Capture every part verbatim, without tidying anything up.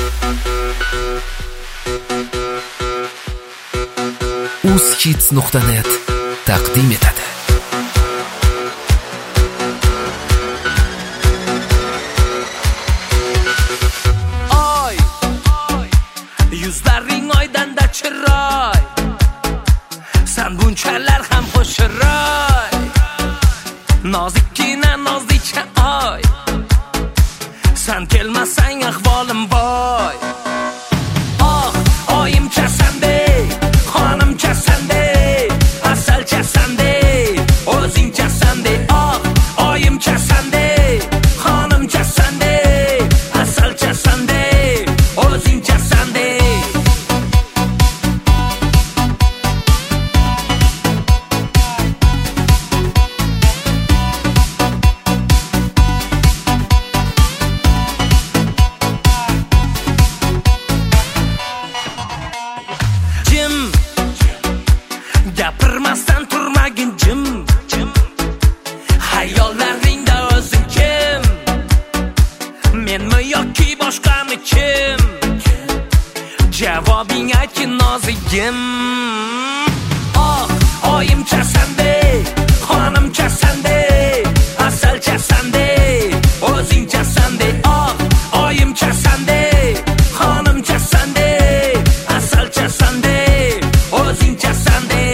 uzhits nuqta net taqdim etadi. Oy, yuzlaring oydanda chiroy, san bunchalar ham xo'shiroy, nozikkina nozlicha oy, san kelmasang ahvolim boy. Oh, oyim chasandey, xonim chasandey, asal chasandey, o'zing chasandey. Oh, oyim chasandey, xonim chasandey, asal chasandey, o'zing chasandey. Gapirmasdan turmagin jim, hayollaringda o'zing kim? Menmi yoki boshqami kim? Javobing aytgin nozigim. Oh, oyim chasandey, xonim chasandey, asal chasandey, o'zing chasandey. Oh, oyim chasandey, xonim chasandey, asal chasandey, o'zing chasandey.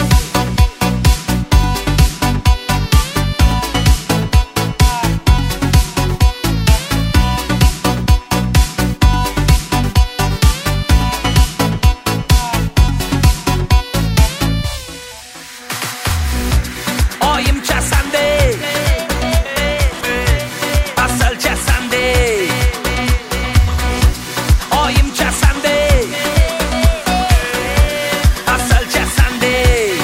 Oyim chasandey, asal chasandey. Oyim chasandey, asal chasandey.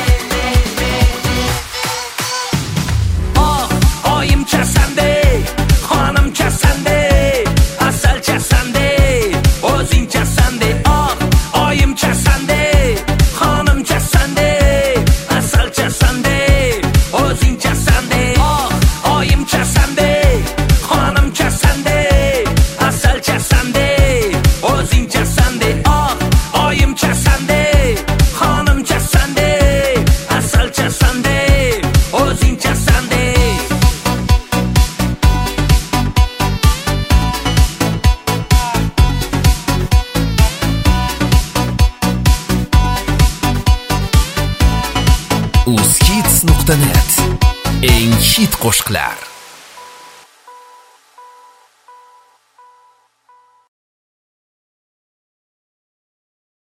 Oh, oyim chasandey, xonim chasandey, asal chasandey, o'zing chasandey. Oh, oyim chasandey, xonim chasandey, asal chasandey, o'zing chasandey. Oh, oyim chasandey, xonim chasandey, asal chasandey, o'zing chasandey. Oh, oyim chasandey, xonim chasandey, asal chasandey, o'zing chasandey. uzhits nuqta net eng hit qo'shiqlar.